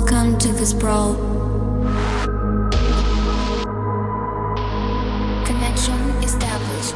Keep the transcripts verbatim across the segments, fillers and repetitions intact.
Welcome to the sprawl. Connection established.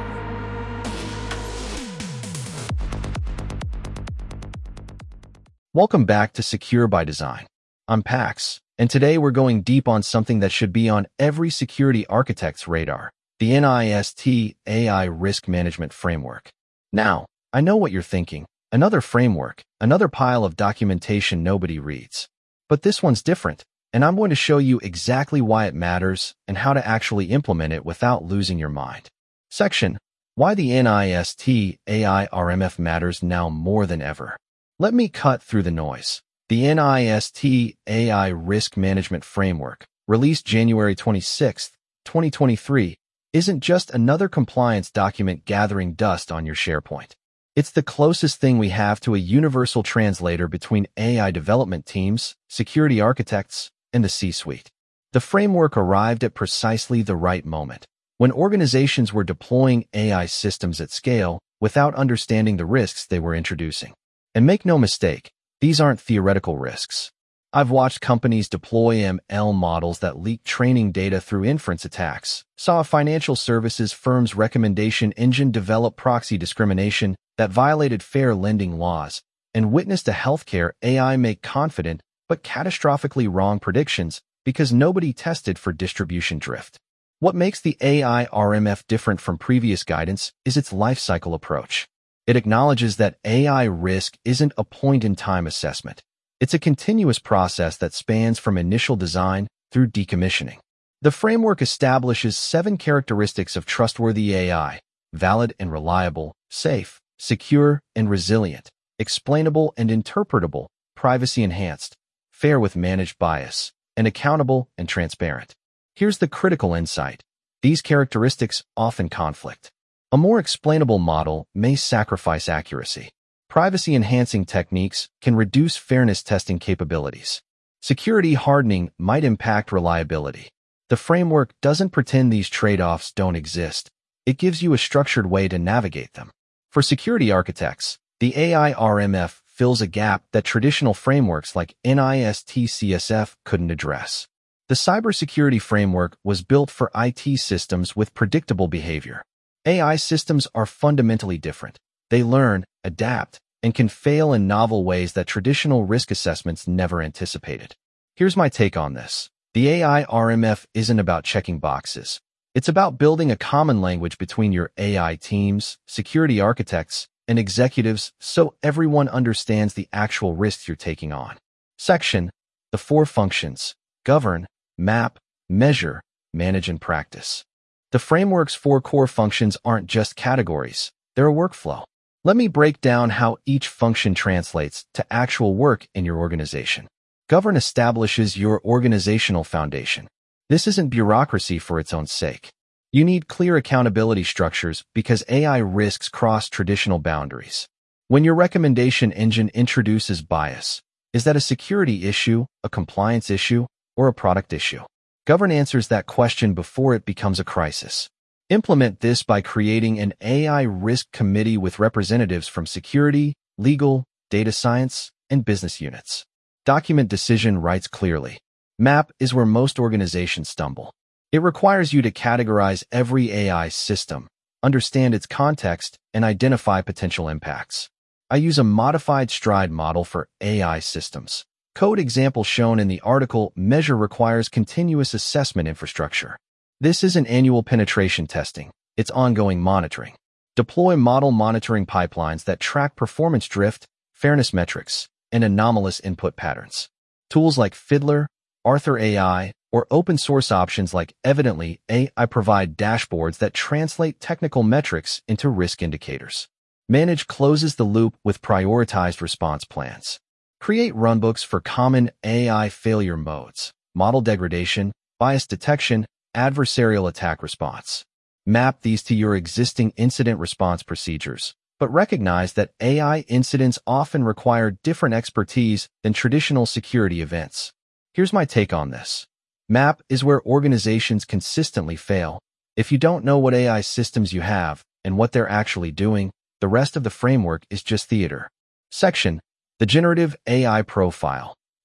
Welcome back to Secure by Design. I'm Pax, and today we're going deep on something that should be on every security architect's radar, the NIST A I Risk Management Framework. Now, I know what you're thinking. Another framework, another pile of documentation nobody reads. But this one's different, and I'm going to show you exactly why it matters and how to actually implement it without losing your mind. Section: Why the NIST A I R M F matters now more than ever. Let me cut through the noise. The NIST A I Risk Management Framework, released January twenty-sixth, twenty twenty-three, isn't just another compliance document gathering dust on your SharePoint. It's the closest thing we have to a universal translator between A I development teams, security architects, and the C-suite. The framework arrived at precisely the right moment, when organizations were deploying A I systems at scale without understanding the risks they were introducing. And make no mistake, these aren't theoretical risks. I've watched companies deploy M L models that leak training data through inference attacks, saw a financial services firm's recommendation engine develop proxy discrimination that violated fair lending laws, and witnessed a healthcare A I make confident but catastrophically wrong predictions because nobody tested for distribution drift. What makes the A I R M F different from previous guidance is its lifecycle approach. It acknowledges that A I risk isn't a point-in-time assessment. It's a continuous process that spans from initial design through decommissioning. The framework establishes seven characteristics of trustworthy A I: valid and reliable, safe, secure and resilient, explainable and interpretable, privacy-enhanced, fair with managed bias, and accountable and transparent. Here's the critical insight. These characteristics often conflict. A more explainable model may sacrifice accuracy. Privacy-enhancing techniques can reduce fairness testing capabilities. Security hardening might impact reliability. The framework doesn't pretend these trade-offs don't exist. It gives you a structured way to navigate them. For security architects, the A I R M F fills a gap that traditional frameworks like NIST C S F couldn't address. The cybersecurity framework was built for I T systems with predictable behavior. A I systems are fundamentally different. They learn, adapt, and can fail in novel ways that traditional risk assessments never anticipated. Here's my take on this. The A I R M F isn't about checking boxes. It's about building a common language between your A I teams, security architects, and executives so everyone understands the actual risks you're taking on. Section: The four functions: govern, map, measure, manage, and practice. The framework's four core functions aren't just categories. They're a workflow. Let me break down how each function translates to actual work in your organization. Govern establishes your organizational foundation. This isn't bureaucracy for its own sake. You need clear accountability structures because A I risks cross traditional boundaries. When your recommendation engine introduces bias, is that a security issue, a compliance issue, or a product issue? Govern answers that question before it becomes a crisis. Implement this by creating an A I risk committee with representatives from security, legal, data science, and business units. Document decision rights clearly. Map is where most organizations stumble. It requires you to categorize every A I system, understand its context, and identify potential impacts. I use a modified STRIDE model for A I systems. Code example shown in the article. Measure requires continuous assessment infrastructure. This isn't annual penetration testing. It's ongoing monitoring. Deploy model monitoring pipelines that track performance drift, fairness metrics, and anomalous input patterns. Tools like Fiddler, Arthur A I, or open source options like Evidently A I provide dashboards that translate technical metrics into risk indicators. Manage closes the loop with prioritized response plans. Create runbooks for common A I failure modes: model degradation, bias detection, adversarial attack response. Map these to your existing incident response procedures, but recognize that A I incidents often require different expertise than traditional security events. Here's my take on this. Map is where organizations consistently fail. If you don't know what A I systems you have and what they're actually doing, the rest of the framework is just theater. Section: The Generative A I Profile.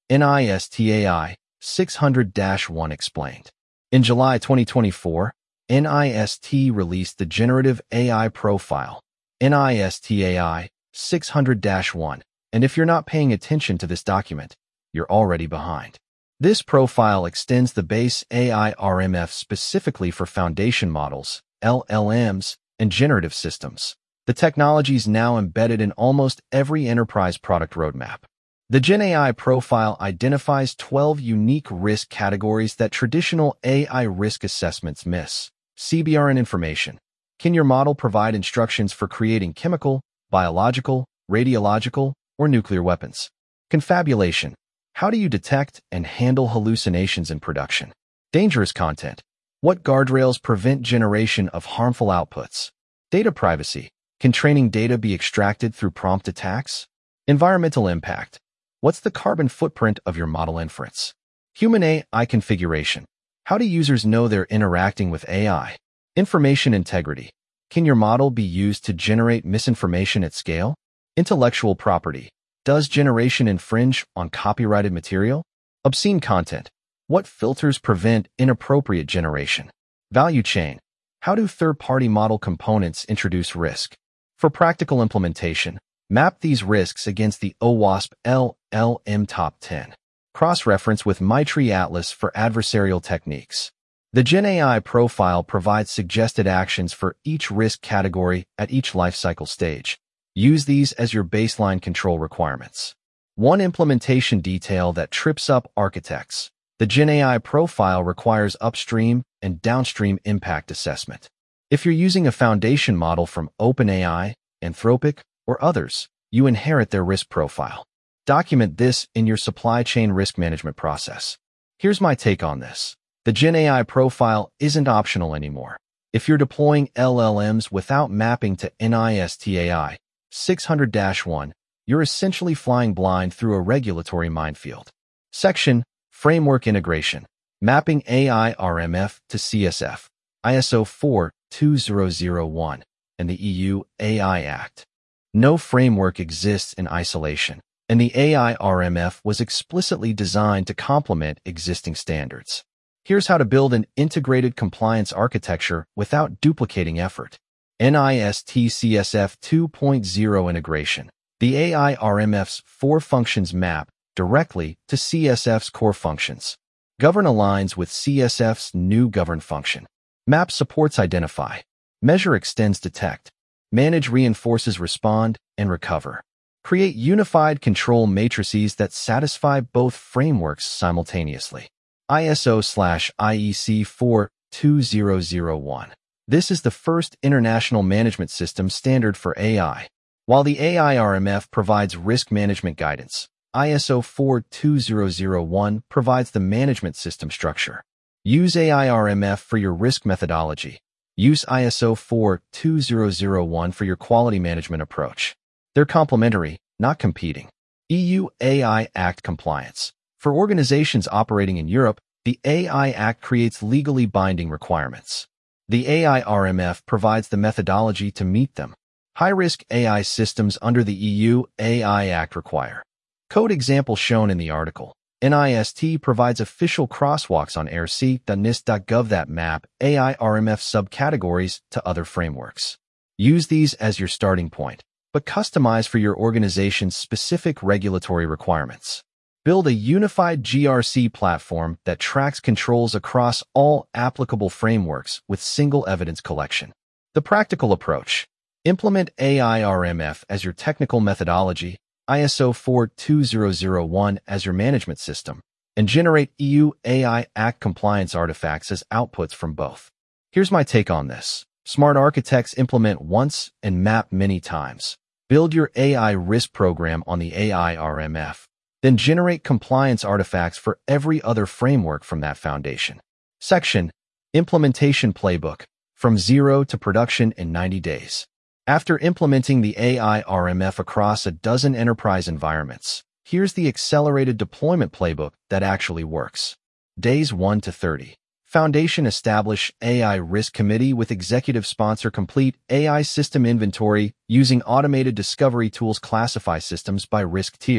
NIST A I six hundred dash one explained. In July twenty twenty-four, NIST released the Generative A I Profile, NIST A I six hundred dash one, and if you're not paying attention to this document, you're already behind. This profile extends the base A I R M F specifically for foundation models, L L Ms, and generative systems. The technology is now embedded in almost every enterprise product roadmap. The Gen A I profile identifies twelve unique risk categories that traditional A I risk assessments miss. C B R N information. Can your model provide instructions for creating chemical, biological, radiological, or nuclear weapons? Confabulation. How do you detect and handle hallucinations in production? Dangerous content. What guardrails prevent generation of harmful outputs? Data privacy. Can training data be extracted through prompt attacks? Environmental impact. What's the carbon footprint of your model inference? Human A I configuration. How do users know they're interacting with A I? Information integrity. Can your model be used to generate misinformation at scale? Intellectual property. Does generation infringe on copyrighted material? Obscene content. What filters prevent inappropriate generation? Value chain. How do third-party model components introduce risk? For practical implementation, map these risks against the OWASP L L M Top ten. Cross-reference with MITRE Atlas for adversarial techniques. The Gen A I profile provides suggested actions for each risk category at each lifecycle stage. Use these as your baseline control requirements. One implementation detail that trips up architects. The Gen A I profile requires upstream and downstream impact assessment. If you're using a foundation model from OpenAI, Anthropic, or others, you inherit their risk profile. Document this in your supply chain risk management process. Here's my take on this. The Gen A I profile isn't optional anymore. If you're deploying L L Ms without mapping to NIST A I six hundred dash one, you're essentially flying blind through a regulatory minefield. Section Framework Integration. Mapping A I R M F to C S F, I S O four two thousand one, and the E U A I Act. No framework exists in isolation, and the A I R M F was explicitly designed to complement existing standards. Here's how to build an integrated compliance architecture without duplicating effort. NIST C S F two point oh integration. The A I R M F's four functions map directly to C S F's core functions. Govern aligns with C S F's new govern function. Map supports identify. Measure extends detect. Manage reinforces respond and recover. Create unified control matrices that satisfy both frameworks simultaneously. I S O slash I E C four two thousand one. This is the first international management system standard for A I. While the A I R M F provides risk management guidance, I S O four two thousand one provides the management system structure. Use A I R M F for your risk methodology. Use I S O four two thousand one for your quality management approach. They're complementary, not competing. E U A I Act compliance. For organizations operating in Europe, the A I Act creates legally binding requirements. The A I R M F provides the methodology to meet them. High-risk A I systems under the E U A I Act require. Code example shown in the article. NIST provides official crosswalks on A R C dot N I S T dot gov that map A I R M F subcategories to other frameworks. Use these as your starting point, but customize for your organization's specific regulatory requirements. Build a unified G R C platform that tracks controls across all applicable frameworks with single evidence collection. The practical approach. Implement A I R M F as your technical methodology, I S O four two thousand one as your management system, and generate E U A I Act compliance artifacts as outputs from both. Here's my take on this. Smart architects implement once and map many times. Build your A I risk program on the A I R M F. Then generate compliance artifacts for every other framework from that foundation. Section Implementation Playbook. From zero to production in ninety days. After implementing the A I R M F across a dozen enterprise environments, here's the accelerated deployment playbook that actually works. Days one to thirty. Foundation establish A I Risk Committee with executive sponsor complete A I system inventory using automated discovery tools classify systems by risk tier.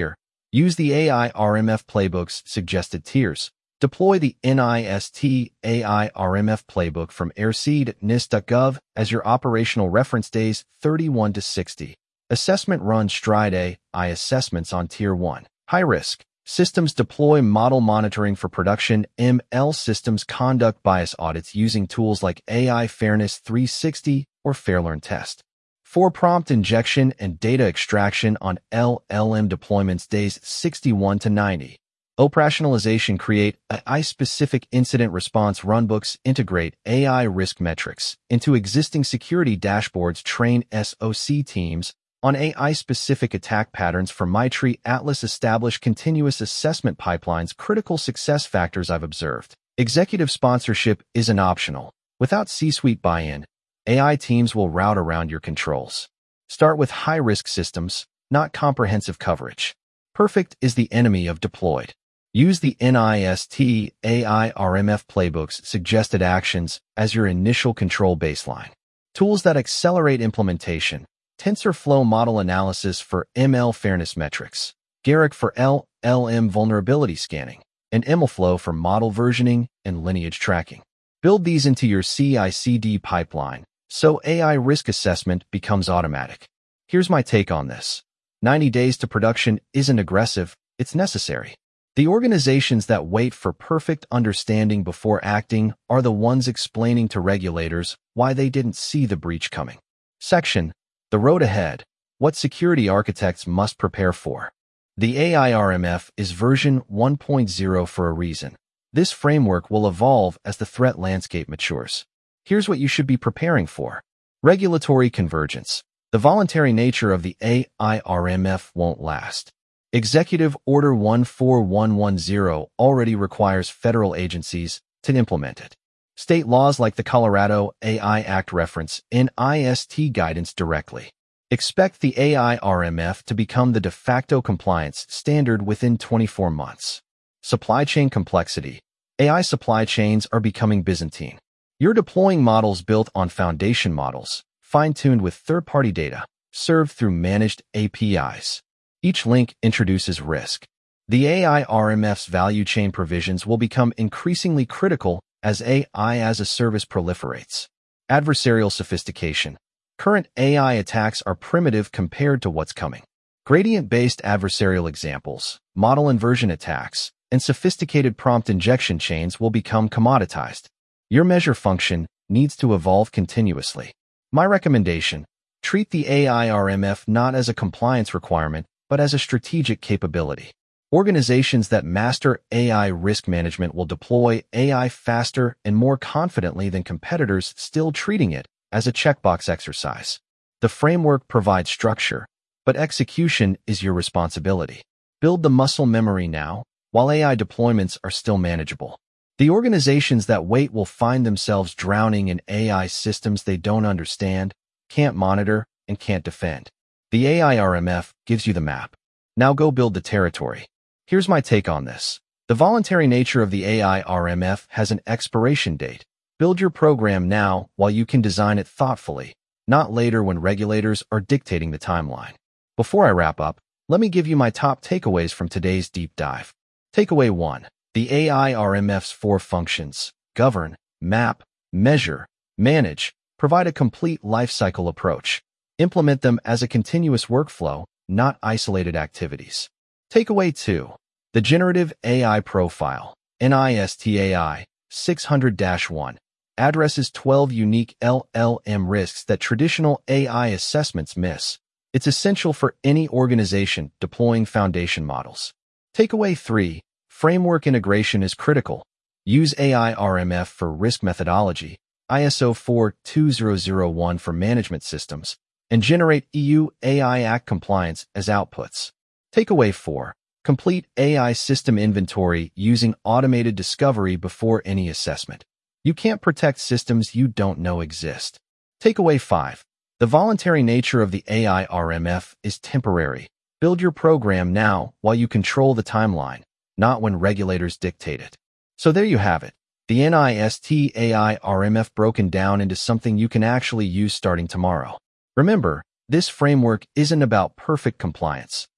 Use the A I R M F playbook's suggested tiers. Deploy the NIST A I R M F playbook from airseed dot N I S T dot gov as your operational reference days thirty-one to sixty. Assessment run Stride A I assessments on Tier one. High risk. Systems deploy model monitoring for production. M L systems conduct bias audits using tools like A I Fairness three sixty or FairLearn Test. For prompt injection and data extraction on L L M deployments days sixty-one to ninety. Operationalization create A I-specific incident response runbooks integrate A I risk metrics into existing security dashboards train S O C teams on A I-specific attack patterns for MITRE Atlas establish continuous assessment pipelines critical success factors I've observed. Executive sponsorship isn't optional. Without C-suite buy-in, A I teams will route around your controls. Start with high-risk systems, not comprehensive coverage. Perfect is the enemy of deployed. Use the NIST A I R M F playbook's suggested actions as your initial control baseline. Tools that accelerate implementation. TensorFlow model analysis for M L fairness metrics. Garrick for L L M vulnerability scanning. And MLflow for model versioning and lineage tracking. Build these into your C I C D pipeline so A I risk assessment becomes automatic. Here's my take on this. ninety days to production isn't aggressive, it's necessary. The organizations that wait for perfect understanding before acting are the ones explaining to regulators why they didn't see the breach coming. Section: The Road Ahead. What security architects must prepare for. The A I R M F is version one point oh for a reason. This framework will evolve as the threat landscape matures. Here's what you should be preparing for. Regulatory convergence. The voluntary nature of the A I R M F won't last. Executive Order one four one one zero already requires federal agencies to implement it. State laws like the Colorado A I Act reference N I S T guidance directly. Expect the A I R M F to become the de facto compliance standard within twenty-four months. Supply chain complexity. A I supply chains are becoming Byzantine. You're deploying models built on foundation models, fine-tuned with third-party data, served through managed A P Is. Each link introduces risk. The A I R M F's value chain provisions will become increasingly critical as A I as a service proliferates. Adversarial sophistication. Current A I attacks are primitive compared to what's coming. Gradient-based adversarial examples, model inversion attacks, and sophisticated prompt injection chains will become commoditized. Your measure function needs to evolve continuously. My recommendation: treat the A I R M F not as a compliance requirement, but as a strategic capability. Organizations that master A I risk management will deploy A I faster and more confidently than competitors still treating it as a checkbox exercise. The framework provides structure, but execution is your responsibility. Build the muscle memory now, while A I deployments are still manageable. The organizations that wait will find themselves drowning in A I systems they don't understand, can't monitor, and can't defend. The A I R M F gives you the map. Now go build the territory. Here's my take on this. The voluntary nature of the A I R M F has an expiration date. Build your program now while you can design it thoughtfully, not later when regulators are dictating the timeline. Before I wrap up, let me give you my top takeaways from today's deep dive. Takeaway one. The A I R M F's four functions: govern, map, measure, manage, provide a complete lifecycle approach. Implement them as a continuous workflow, not isolated activities. Takeaway two. The Generative A I Profile, NIST A I six hundred dash one, addresses twelve unique L L M risks that traditional A I assessments miss. It's essential for any organization deploying foundation models. Takeaway three. Framework integration is critical. Use A I R M F for risk methodology, I S O four two zero zero one for management systems, and generate E U A I Act compliance as outputs. Takeaway four. Complete A I system inventory using automated discovery before any assessment. You can't protect systems you don't know exist. Takeaway five. The voluntary nature of the A I R M F is temporary. Build your program now while you control the timeline, not when regulators dictate it. So there you have it. The NIST A I R M F broken down into something you can actually use starting tomorrow. Remember, this framework isn't about perfect compliance.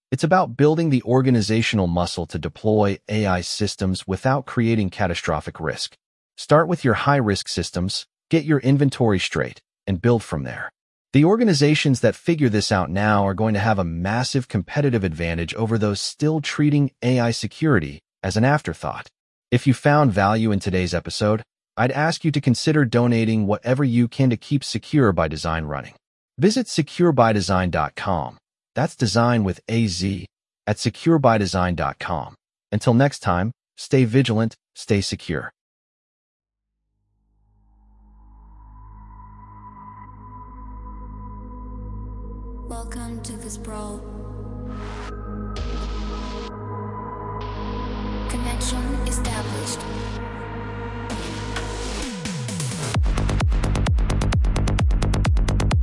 It's about building the organizational muscle to deploy A I systems without creating catastrophic risk. Start with your high-risk systems, get your inventory straight, and build from there. The organizations that figure this out now are going to have a massive competitive advantage over those still treating A I security as an afterthought. If you found value in today's episode, I'd ask you to consider donating whatever you can to keep Secure by Design running. Visit secure by design dot com. That's design with A Z at secure by design dot com. Until next time, stay vigilant, stay secure. Welcome to the Sprawl. Connection established.